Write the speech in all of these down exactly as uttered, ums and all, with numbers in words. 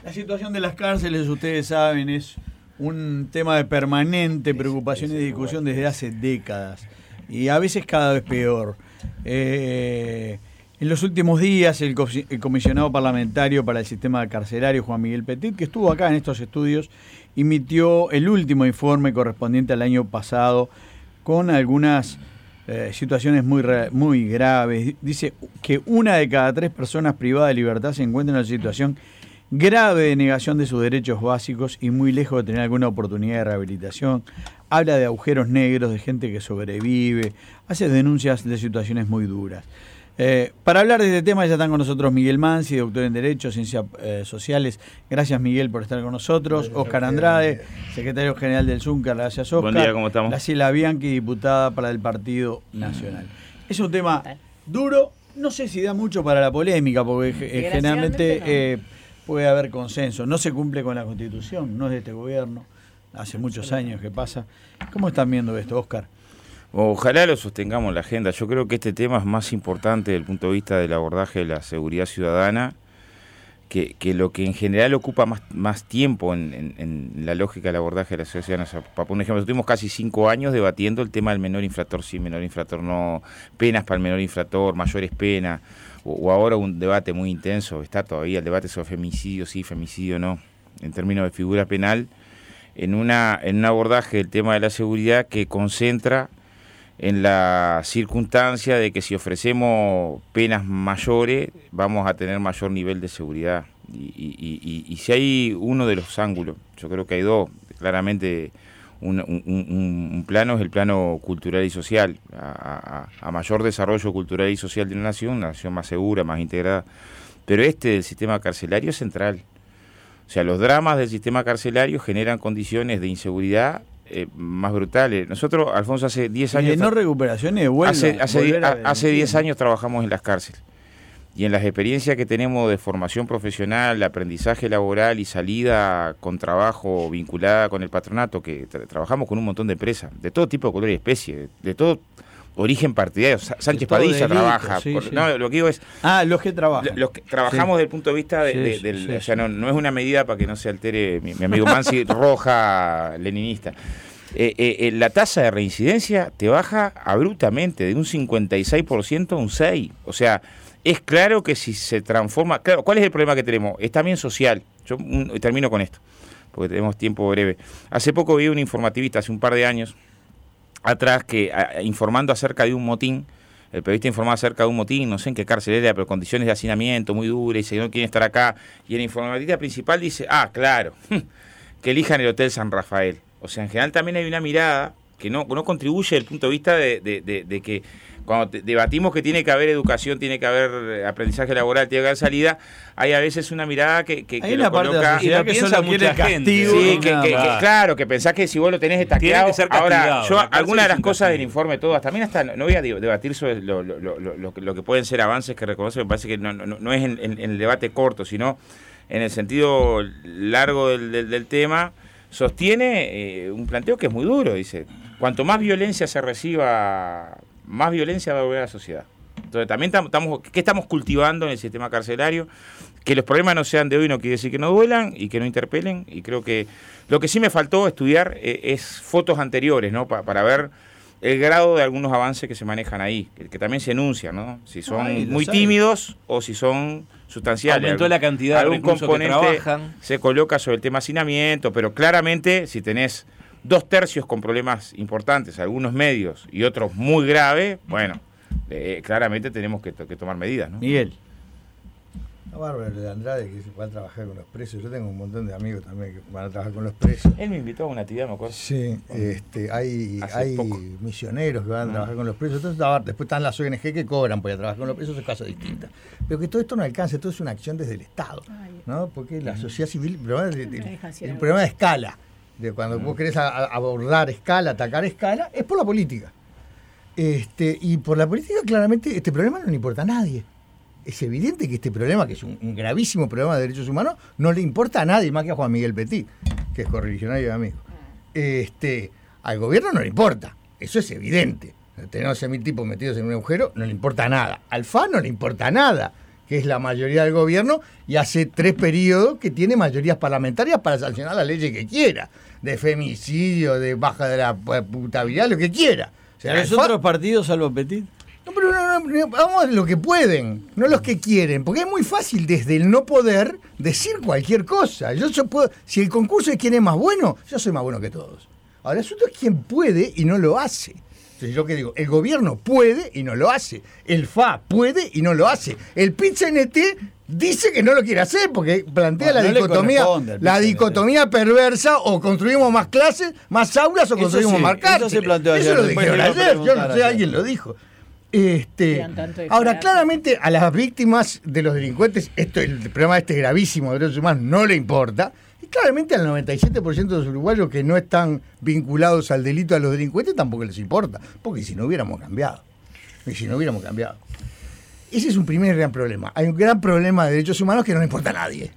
La situación de las cárceles, ustedes saben, es un tema de permanente preocupación y discusión desde hace décadas. Y a veces cada vez peor. Eh, en los últimos días, el, co- el comisionado parlamentario para el sistema carcelario, Juan Miguel Petit, que estuvo acá en estos estudios, emitió el último informe correspondiente al año pasado con algunas eh, situaciones muy, muy graves. Dice que una de cada tres personas privadas de libertad se encuentra en una situación grave de negación de sus derechos básicos y muy lejos de tener alguna oportunidad de rehabilitación. Habla de agujeros negros, de gente que sobrevive, hace denuncias de situaciones muy duras. Eh, para hablar de este tema ya están con nosotros Miguel Mansi, doctor en Derecho, Ciencias eh, Sociales. Gracias, Miguel, por estar con nosotros. Oscar Andrade, secretario general del Zuncar. Gracias, Oscar. Buen día, ¿cómo estamos? Graciela Bianchi, diputada para el Partido Nacional. Es un tema duro, no sé si da mucho para la polémica, porque eh, generalmente... No. Eh, puede haber consenso. No se cumple con la Constitución, no es de este gobierno. Hace muchos años que pasa. ¿Cómo están viendo esto, Oscar? Ojalá lo sostengamos en la agenda. Yo creo que este tema es más importante desde el punto de vista del abordaje de la seguridad ciudadana que, que lo que en general ocupa más, más tiempo en, en, en la lógica del abordaje de la seguridad ciudadana. Para poner un ejemplo, tuvimos casi cinco años debatiendo el tema del menor infractor sí, menor infractor no, penas para el menor infractor, mayores penas. O ahora un debate muy intenso, está todavía el debate sobre femicidio, sí, femicidio no, en términos de figura penal, en una en un abordaje del tema de la seguridad que concentra en la circunstancia de que si ofrecemos penas mayores vamos a tener mayor nivel de seguridad. Y, y, y, y si hay uno de los ángulos, yo creo que hay dos, claramente... Un, un, un, un plano es el plano cultural y social, a, a, a mayor desarrollo cultural y social de una nación, una nación más segura, más integrada, pero este del sistema carcelario es central. O sea, los dramas del sistema carcelario generan condiciones de inseguridad eh, más brutales. Nosotros, Alfonso, hace diez años... Y de no recuperación y de vuelta. Hace, hace, a, hace diez años trabajamos en las cárceles. Y en las experiencias que tenemos de formación profesional, aprendizaje laboral y salida con trabajo vinculada con el patronato, que tra- trabajamos con un montón de empresas, de todo tipo de color y especie, de, de todo origen partidario. Sa- Sánchez Padilla delito, trabaja. Sí, por, sí. No, lo que digo es... Ah, los que trabajan. Los que trabajamos sí. desde el punto de vista de, sí, de, del... sí, o sea, sí. no, no es una medida para que no se altere mi, mi amigo Mansi, roja leninista. Eh, eh, eh, la tasa de reincidencia te baja abruptamente, de un cincuenta y seis por ciento a un seis por ciento. O sea... Es claro que si se transforma... Claro, ¿cuál es el problema que tenemos? Es también social. Yo un, termino con esto, porque tenemos tiempo breve. Hace poco vi un informativista, hace un par de años atrás, que a, informando acerca de un motín, el periodista informaba acerca de un motín, no sé en qué cárcel era, pero condiciones de hacinamiento muy duras, y dice que no quieren estar acá. Y el informativista principal dice, ah, claro, que elijan el Hotel San Rafael. O sea, en general también hay una mirada que no, no contribuye desde el punto de vista de, de, de, de que cuando te, debatimos que tiene que haber educación, tiene que haber aprendizaje laboral, tiene que haber salida, hay a veces una mirada que, que, que lo coloca... Y la que solo quiere castigo. Sí, que, que, que, claro, que pensás que si vos lo tenés estaqueado... Ahora, yo algunas de las cosas del informe, todas, también hasta, no voy a debatir sobre lo, lo, lo, lo, lo, lo que pueden ser avances que reconoce, me parece que no, no, no es en, en, en el debate corto, sino en el sentido largo del, del, del tema, sostiene eh, un planteo que es muy duro, dice, cuanto más violencia se reciba... más violencia va a volver a la sociedad. Entonces también estamos, ¿qué estamos cultivando en el sistema carcelario? Que los problemas no sean de hoy no quiere decir que no duelan y que no interpelen, y creo que lo que sí me faltó estudiar eh, es fotos anteriores, ¿no? Pa, para ver el grado de algunos avances que se manejan ahí, que, que también se enuncian, ¿no? Si son Ay, muy sabe. tímidos o si son sustanciales. Aumentó algún, la cantidad de recursos que trabajan. Se coloca sobre el tema hacinamiento, pero claramente si tenés dos tercios con problemas importantes, algunos medios y otros muy graves, bueno, eh, claramente tenemos que, to- que tomar medidas, ¿no? Miguel. No, Bárbara de Andrade, que va a trabajar con los presos. Yo tengo un montón de amigos también que van a trabajar con los presos. Él me invitó a una actividad, me acuerdo. Sí, este, hay, hay misioneros que van a trabajar ah. con los presos. Entonces, después están las O N G que cobran por ir a trabajar con los presos, es caso distinta. Pero que todo esto no alcance, todo es una acción desde el Estado, ¿no? Porque la sociedad civil, el problema de, de, el problema de escala, de cuando vos querés a, a abordar escala, atacar escala, es por la política. Este, y por la política, claramente, este problema no le importa a nadie. Es evidente que este problema, que es un, un gravísimo problema de derechos humanos, no le importa a nadie más que a Juan Miguel Petit, que es correligionario y amigo. Este, al gobierno no le importa, eso es evidente. Tener once mil tipos metidos en un agujero no le importa nada. Al F A no le importa nada. que es la mayoría del gobierno, y hace tres periodos que tiene mayorías parlamentarias para sancionar las leyes que quiera, de femicidio, de baja de la putabilidad, lo que quiera. O sea, ¿los otros partidos, salvo Petit? No, pero no, no, no, vamos lo que pueden, no los que quieren, porque es muy fácil desde el no poder decir cualquier cosa. Yo, yo puedo, si el concurso es quién es más bueno, yo soy más bueno que todos. Ahora, el asunto es quién puede y no lo hace. Entonces, yo que digo, el gobierno puede y no lo hace. El F A puede y no lo hace. El P I T C N T dice que no lo quiere hacer porque plantea bueno, la no dicotomía la dicotomía perversa, o construimos más clases, más aulas, o eso construimos sí, más cárceles. Eso, se planteó ayer, eso lo dijeron ayer, yo no sé, alguien lo dijo. Este, ahora, claramente a las víctimas de los delincuentes, esto, el problema este gravísimo de derechos humanos no le importa. Y claramente al noventa y siete por ciento de los uruguayos que no están vinculados al delito a los delincuentes tampoco les importa, porque si no hubiéramos cambiado, y si no hubiéramos cambiado. Ese es un primer gran problema. Hay un gran problema de derechos humanos que no le importa a nadie.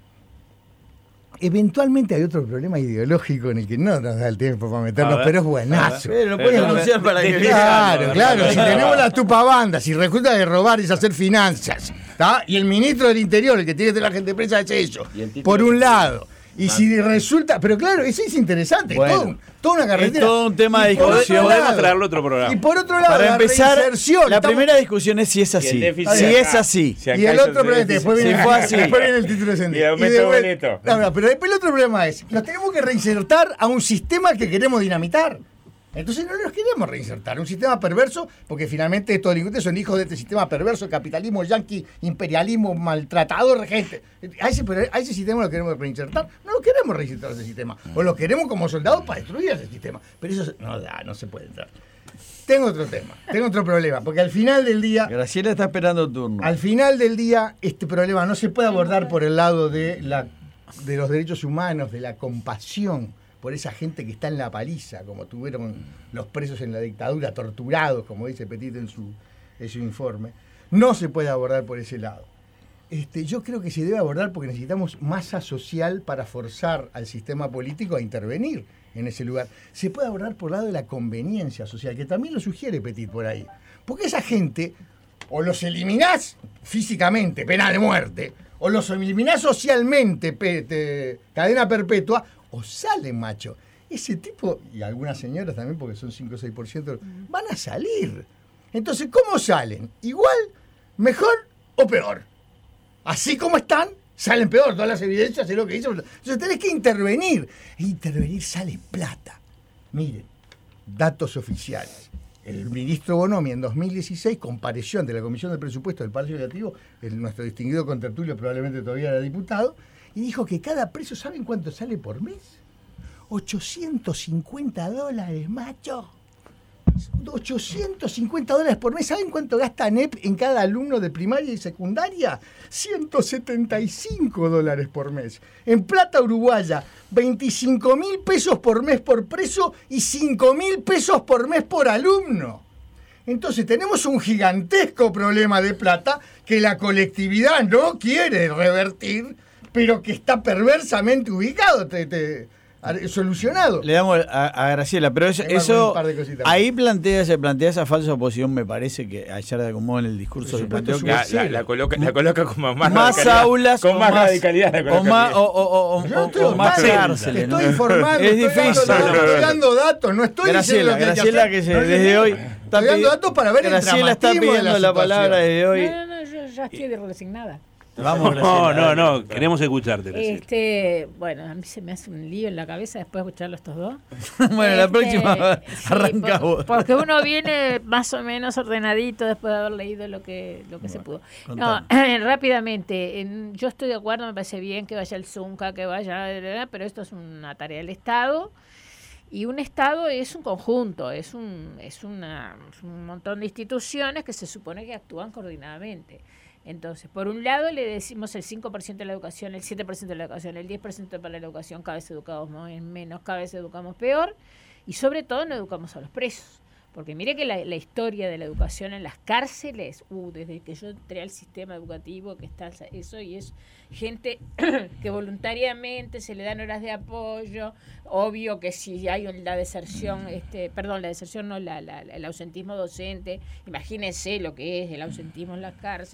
Eventualmente hay otro problema ideológico en el que no nos da el tiempo para meternos, pero es buenazo. Pero lo puedes anunciar para que Claro, claro. Si tenemos la tupabanda, si resulta de robar es hacer finanzas, ¿tá? Y el ministro del Interior, el que tiene que tener la gente presa, hace eso. Por un lado. Y si resulta, pero claro, eso es interesante, bueno, todo, toda una carretera. Es todo un tema de discusión. Podemos traerlo otro programa. Y por otro lado, para la empezar, reinserción. La estamos... primera discusión es si es así. Si, si es así. Si y el otro problema, después viene, si fue así. después viene el título de sentido. Y el aumento de boleto. No, no, pero después el otro problema es, nos tenemos que reinsertar a un sistema que queremos dinamitar. Entonces no los queremos reinsertar, un sistema perverso, porque finalmente estos delincuentes son hijos de este sistema perverso, capitalismo yanqui, imperialismo maltratador de gente. A ese, a ese sistema lo queremos reinsertar, no lo queremos reinsertar a ese sistema, o lo queremos como soldados para destruir ese sistema. Pero eso no da, no se puede entrar. Tengo otro tema, tengo otro problema, porque al final del día... Graciela está esperando turno. Al final del día, este problema no se puede abordar por el lado de, la, de los derechos humanos, de la compasión, por esa gente que está en la paliza, como tuvieron los presos en la dictadura, torturados, como dice Petit en su, en su informe. No se puede abordar por ese lado. Este, yo creo que se debe abordar porque necesitamos masa social para forzar al sistema político a intervenir en ese lugar. Se puede abordar por el lado de la conveniencia social, que también lo sugiere Petit por ahí. Porque esa gente, o los eliminás físicamente, pena de muerte, o los eliminás socialmente, pe, te, cadena perpetua, o salen, macho. Ese tipo, y algunas señoras también, porque son cinco o seis por ciento, van a salir. Entonces, ¿cómo salen? ¿Igual, mejor o peor? Así como están, salen peor. Todas las evidencias es lo que dicen. Entonces tenés que intervenir. E intervenir sale plata. Miren, datos oficiales. El ministro Bonomi en dos mil dieciséis compareció ante la Comisión de Presupuesto del Palacio Legislativo, el, nuestro distinguido contertulio probablemente todavía era diputado, y dijo que cada preso, ¿saben cuánto sale por mes? ochocientos cincuenta dólares, macho. ochocientos cincuenta dólares por mes. ¿Saben cuánto gasta N E P en cada alumno de primaria y secundaria? ciento setenta y cinco dólares por mes. En plata uruguaya, veinticinco mil pesos por mes por preso y cinco mil pesos por mes por alumno. Entonces tenemos un gigantesco problema de plata que la colectividad no quiere revertir, pero que está perversamente ubicado, te, te, solucionado. Le damos a, a Graciela, pero eso, eso ahí plantea, se plantea esa falsa oposición, me parece que ayer de algún modo en el discurso se planteó que la, la, la, coloca, la coloca como más, más aulas, con más radicalidad, la o más, o, o, o, o, o más cárceles. Estoy ¿no? informando, es estoy difícil. Dando, no, estoy dando datos, no estoy Graciela, diciendo que Graciela que, que se, no, desde hoy está estoy dando datos para ver Graciela el está pidiendo la, la palabra desde hoy. No, no, no, yo ya estoy de resignada. Vamos, no, no, no, queremos escucharte. Este, bueno, a mí se me hace un lío en la cabeza después de escucharlo estos dos. Bueno, este, la próxima arranca sí, vos. Porque uno viene más o menos ordenadito después de haber leído lo que lo que bueno, se pudo. No, rápidamente, en, yo estoy de acuerdo, me parece bien que vaya el Zunca, que vaya, pero esto es una tarea del Estado. Y un Estado es un conjunto, es un es una, un montón de instituciones que se supone que actúan coordinadamente. Entonces, por un lado le decimos el cinco por ciento de la educación, el siete por ciento de la educación, el diez por ciento para la educación, cada vez educamos menos, cada vez educamos peor, y sobre todo no educamos a los presos. Porque mire que la, la historia de la educación en las cárceles, uh, desde que yo entré al sistema educativo, que está eso, y es gente que voluntariamente se le dan horas de apoyo, obvio que si hay la deserción, este, perdón, la deserción no, la, la, el ausentismo docente, imagínense lo que es el ausentismo en las cárceles,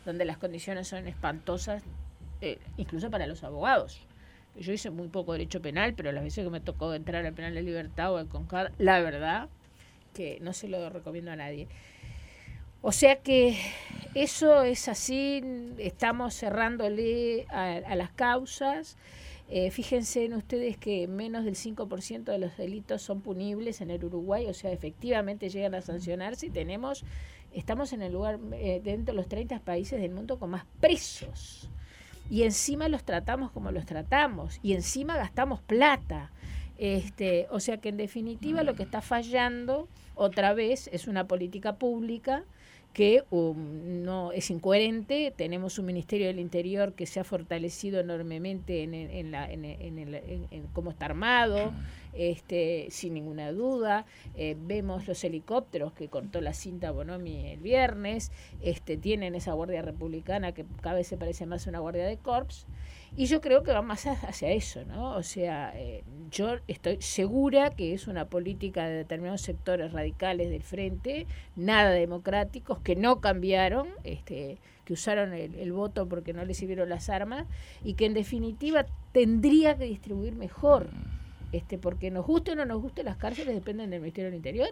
donde las condiciones son espantosas, eh, incluso para los abogados. Yo hice muy poco derecho penal, pero las veces que me tocó entrar al penal de Libertad o al CONCAD, la verdad que no se lo recomiendo a nadie. O sea que eso es así, estamos cerrándole a, a las causas. Eh, fíjense en ustedes que menos del cinco por ciento de los delitos son punibles en el Uruguay, o sea, efectivamente llegan a sancionarse y tenemos, estamos en el lugar, eh, dentro de los treinta países del mundo con más presos. Y encima los tratamos como los tratamos, y encima gastamos plata. Este, o sea que en definitiva lo que está fallando otra vez es una política pública que um, no es incoherente. Tenemos un Ministerio del Interior que se ha fortalecido enormemente en, en, en, la, en, en, el, en, en cómo está armado, este, sin ninguna duda. Eh, vemos los helicópteros que cortó la cinta Bonomi el viernes, este, tienen esa guardia republicana que cada vez se parece más a una guardia de corps. Y yo creo que va más hacia eso, ¿no? O sea, eh, yo estoy segura que es una política de determinados sectores radicales del frente, nada democráticos, que no cambiaron, este, que usaron el, el voto porque no les sirvieron las armas, y que en definitiva tendría que distribuir mejor, este, porque nos guste o no nos guste, las cárceles dependen del Ministerio del Interior.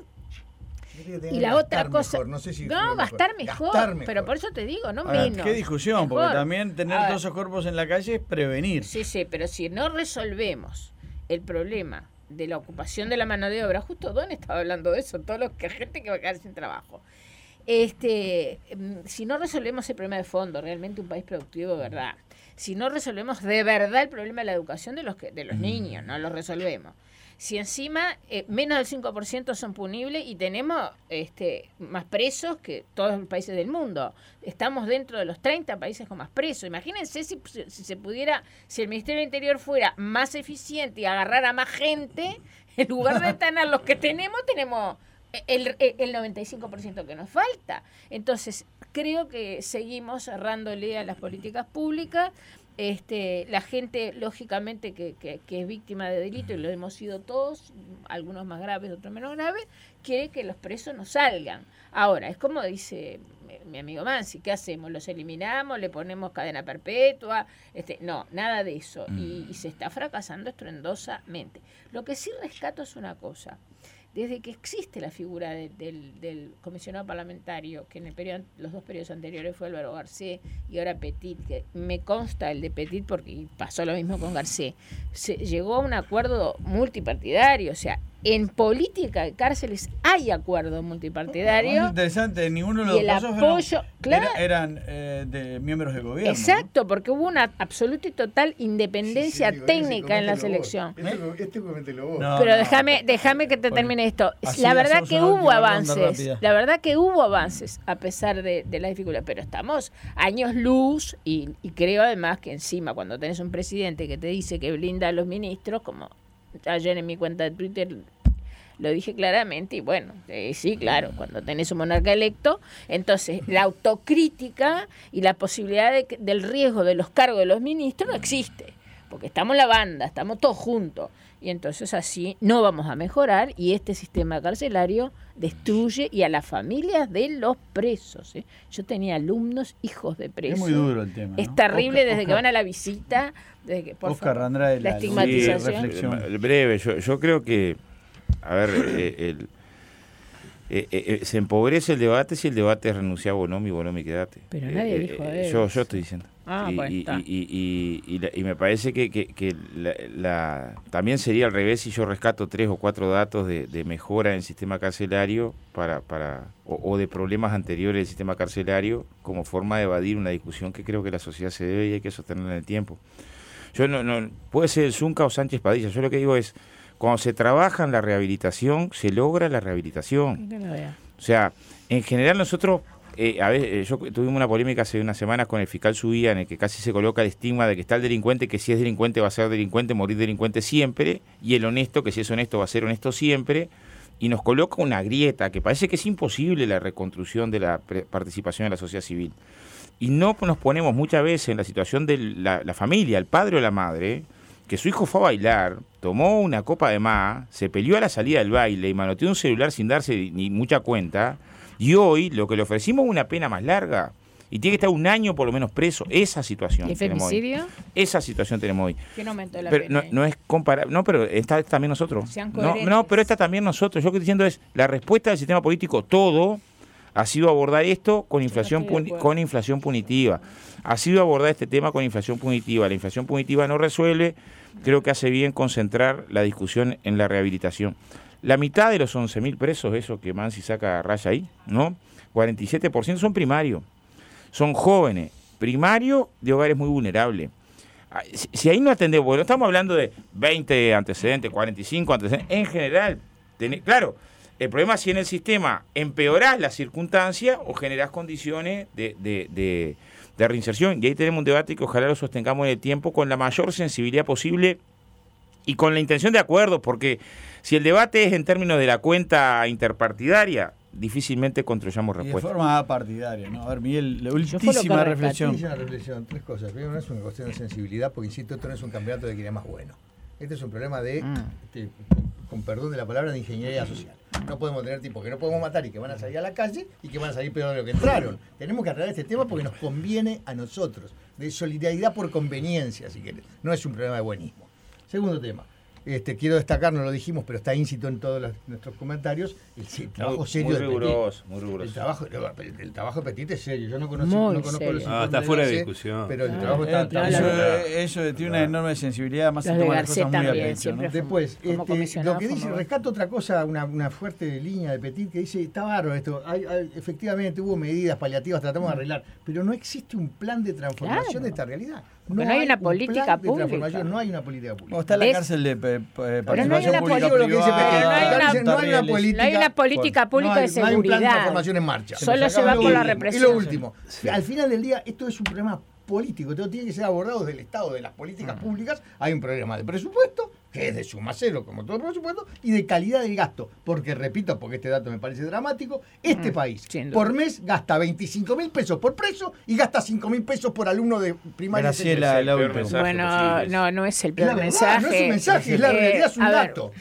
Y la otra cosa, mejor, no, sé si no gastar mejor, gastar mejor, pero por eso te digo, no Ahora, menos. Qué discusión, mejor. Porque también tener todos esos cuerpos en la calle es prevenir. Sí, sí, pero si no resolvemos el problema de la ocupación de la mano de obra, justo Don estaba hablando de eso, todos los que gente que va a quedar sin trabajo. Este, si no resolvemos el problema de fondo, realmente un país productivo de verdad, si no resolvemos de verdad el problema de la educación de los que, de los niños, no lo resolvemos. Si encima eh, menos del cinco por ciento son punibles y tenemos este, más presos que todos los países del mundo. Estamos dentro de los treinta países con más presos. Imagínense si, si se pudiera, si el Ministerio del Interior fuera más eficiente y agarrara más gente, en lugar de tener los que tenemos, tenemos el, el, el noventa y cinco por ciento que nos falta. Entonces, creo que seguimos cerrándole a las políticas públicas. Este, la gente, lógicamente, que, que, que es víctima de delito, y lo hemos sido todos, algunos más graves, otros menos graves, quiere que los presos no salgan. Ahora, es como dice mi, mi amigo Mansi, ¿qué hacemos? ¿Los eliminamos? ¿Le ponemos cadena perpetua? Este, no, nada de eso. Y, y se está fracasando estruendosamente. Lo que sí rescato es una cosa. Desde que existe la figura de, del, del comisionado parlamentario, que en el periodo, los dos periodos anteriores fue Álvaro Garcés y ahora Petit, que me consta el de Petit porque pasó lo mismo con Garcés, se llegó a un acuerdo multipartidario. O sea, en política de cárceles hay acuerdo multipartidario. Muy interesante, ninguno de los y el casos apoyo, eran, claro, era, eran eh, de miembros del gobierno. Exacto, ¿no? Porque hubo una absoluta y total independencia sí, sí, digo, técnica en la selección. Esto, esto coméntelo vos. No, Pero no, déjame, déjame que te bueno, termine esto. La verdad que hubo avances, la verdad que hubo avances a pesar de, de la dificultad, pero estamos años luz y, y creo además que encima cuando tenés un presidente que te dice que blinda a los ministros, como ayer en mi cuenta de Twitter lo dije claramente, y bueno, eh, sí, claro, cuando tenés un monarca electo, entonces la autocrítica y la posibilidad de, del riesgo de los cargos de los ministros no existe, porque estamos la banda, estamos todos juntos, y entonces así no vamos a mejorar, y este sistema carcelario destruye y a las familias de los presos. ¿eh? Yo tenía alumnos, hijos de presos. Es muy duro el tema, ¿no? Es terrible Oscar, desde Oscar, que van a la visita, desde que, por Oscar favor, Andrade, la la estigmatización. Sí, breve, yo, yo creo que, a ver, eh, el, eh, eh, se empobrece el debate si el debate es renunciar a Bonomi, Bonomi quédate. Pero nadie eh, dijo eh, eso. Yo, yo estoy diciendo. Ah, y, pues y, está. y, y, y, la, y me parece que, que, que la, la, también sería al revés si yo rescato tres o cuatro datos de, de mejora en el sistema carcelario para, para o, o de problemas anteriores del sistema carcelario como forma de evadir una discusión que creo que la sociedad se debe y hay que sostenerla en el tiempo. Yo no, no puede ser el Zunca o Sánchez Padilla, yo lo que digo es, cuando se trabaja en la rehabilitación, se logra la rehabilitación. O sea, en general nosotros, eh, a ver, eh, yo tuvimos una polémica hace unas semanas con el fiscal Subía en el que casi se coloca el estigma de que está el delincuente, que si es delincuente va a ser delincuente, morir delincuente siempre, y el honesto, que si es honesto va a ser honesto siempre, y nos coloca una grieta que parece que es imposible la reconstrucción de la participación de la sociedad civil. Y no nos ponemos muchas veces en la situación de la, la familia, el padre o la madre, que su hijo fue a bailar, tomó una copa de más, se peleó a la salida del baile y manoteó un celular sin darse ni mucha cuenta, y hoy lo que le ofrecimos es una pena más larga. Y tiene que estar un año por lo menos preso. Esa situación. ¿Y tenemos hoy. femicidio? Esa situación tenemos hoy. ¿Quién aumentó la Pero pena? no, no es comparable. No, pero está también nosotros. Sean No, coherentes. no, pero está también nosotros. Yo lo que estoy diciendo es la respuesta del sistema político, todo ha sido abordar esto con inflación, estoy de puni- acuerdo. con inflación punitiva. Ha sido abordar este tema con inflación punitiva. La inflación punitiva no resuelve. Creo que hace bien concentrar la discusión en la rehabilitación. La mitad de los once mil presos, eso que Mansi saca a raya ahí, ¿no? cuarenta y siete por ciento son primarios. Son jóvenes, primarios de hogares muy vulnerables. Si, si ahí no atendemos, porque no estamos hablando de veinte antecedentes, cuarenta y cinco antecedentes, en general, tenés, claro, el problema es si en el sistema empeorás las circunstancias o generás condiciones de, de, de, de reinserción. Y ahí tenemos un debate que ojalá lo sostengamos en el tiempo con la mayor sensibilidad posible y con la intención de acuerdo, porque si el debate es en términos de la cuenta interpartidaria, difícilmente construyamos Y de respuestas. forma partidaria, ¿no? A ver, Miguel, la fue lo que ultísima rescaté. reflexión. Hice una reflexión, tres cosas. Primero, no es una cuestión de sensibilidad, porque insisto, esto no es un campeonato de quién es más bueno. Este es un problema de, Mm. este, con perdón de la palabra, de ingeniería social. No podemos tener tipos que no podemos matar y que van a salir a la calle y que van a salir peor de lo que entraron. Tenemos que arreglar este tema porque nos conviene a nosotros. De solidaridad por conveniencia, si querés. No es un problema de buenismo. Segundo tema. Este, quiero destacar, no lo dijimos, pero está íncito en todos los- nuestros comentarios, el, el trabajo Muy- serio muy de Petit. riguroso, muy riguroso. El trabajo, el, el trabajo de Petit es serio. Yo no conozco, Muy no conozco serio. los Ah, está informes fuera de Garcés, discusión. pero el Ah, trabajo está, eh, está Eso, muy claro. eso tiene una enorme sensibilidad, más se Los de toma las Garcés cosas muy a también, pecho, ¿no? siempre fue- Después, como este, comisionado lo que dice, formado. rescato otra cosa, una, una fuerte línea de Petit que dice, está bárbaro esto, hay, hay- efectivamente hubo medidas paliativas, tratamos de arreglar, pero no existe un plan de transformación Claro. de esta realidad. Porque no hay una un política plan de pública. transformación, no hay una política pública. O está la ¿Ves? cárcel de pe- pe- no hay participación una pública política, lo que dice privada, Petit. Pero no hay una- no hay una rieles. política- No hay una política pública no hay, de no hay un plan de seguridad. transformación en marcha. Solo Nos se va acaba por la lo último. represión. Y lo último, al final del día, esto es un problema político, todo tiene que ser abordado desde el Estado, de las políticas públicas. Hay un problema de presupuesto, que es de suma cero, como todo presupuesto, y de calidad del gasto. Porque, repito, porque este dato me parece dramático, este Mm, país sin duda. por mes gasta veinticinco mil pesos por preso y gasta cinco mil pesos por alumno de primaria. y Graciela, secundaria. la peor última. mensaje Bueno, posible. no, no es el Es peor la verdad, mensaje. no es un mensaje, es la Eh, realidad, es un a ver, dato.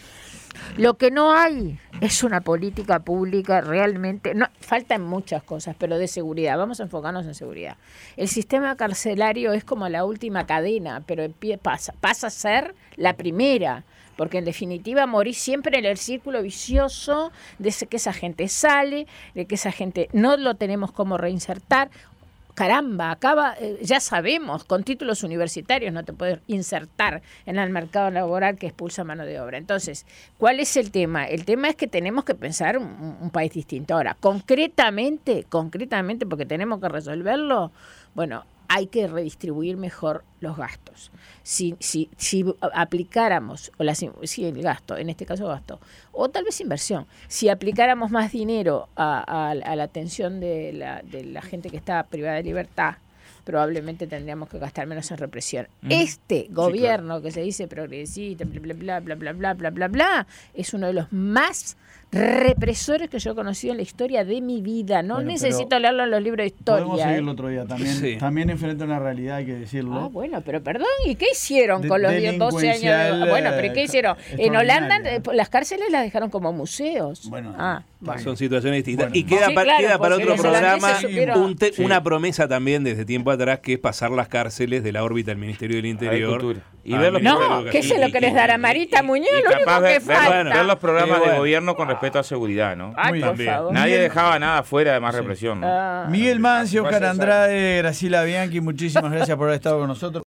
Lo que no hay es una política pública realmente, no, faltan muchas cosas, pero de seguridad, vamos a enfocarnos en seguridad. El sistema carcelario es como la última cadena, pero empie- pasa, pasa a ser la primera, porque en definitiva morís siempre en el círculo vicioso de ese- que esa gente sale, de que esa gente no lo tenemos como reinsertar. Caramba, acaba, eh, ya sabemos, con títulos universitarios no te puedes insertar en el mercado laboral que expulsa mano de obra. Entonces, ¿cuál es el tema? El tema es que tenemos que pensar un, un país distinto. Ahora, concretamente, concretamente, porque tenemos que resolverlo, bueno, hay que redistribuir mejor los gastos. Si, si, si aplicáramos, o las, si el gasto, en este caso gasto, o tal vez inversión, si aplicáramos más dinero a, a- a la atención de la, de la gente que está privada de libertad, probablemente tendríamos que gastar menos en represión. Este gobierno que se dice progresista, bla, bla, bla, bla, bla, bla, bla, bla, bla, es uno de los más represores que yo he conocido en la historia de mi vida. No Bueno, necesito pero leerlo en los libros de Podemos historia. seguirlo ¿eh? otro día. También, Sí. también enfrenta una realidad, hay que decirlo. Ah, bueno, pero perdón, ¿y qué hicieron De- con los diez, doce años? delincuencial, De... Bueno, pero ¿y eh, qué hicieron? En Holanda extraordinaria. eh, las cárceles las dejaron como museos. Bueno, ah, está bueno. Son situaciones distintas. Bueno. y queda, Sí, pa- claro, queda para porque otro los programa holandeses supieron- un te- Sí. una promesa también desde tiempo atrás, que es pasar las cárceles de la órbita del Ministerio del Interior. Agricultura. Y al ver los Ministerio de No, ¿qué Educación. se lo querés dar a Marita Muñoz? Y Lo único capaz que ver, ver- falta. ver los programas Y bueno. de gobierno con respecto a seguridad, ¿no? Ay, Muy por bien. favor. Nadie dejaba nada fuera de más represión, ¿no? Ah. Miguel Mancio, Fue Oscar necesario. Andrade, Graciela Bianchi, muchísimas gracias por haber estado con nosotros.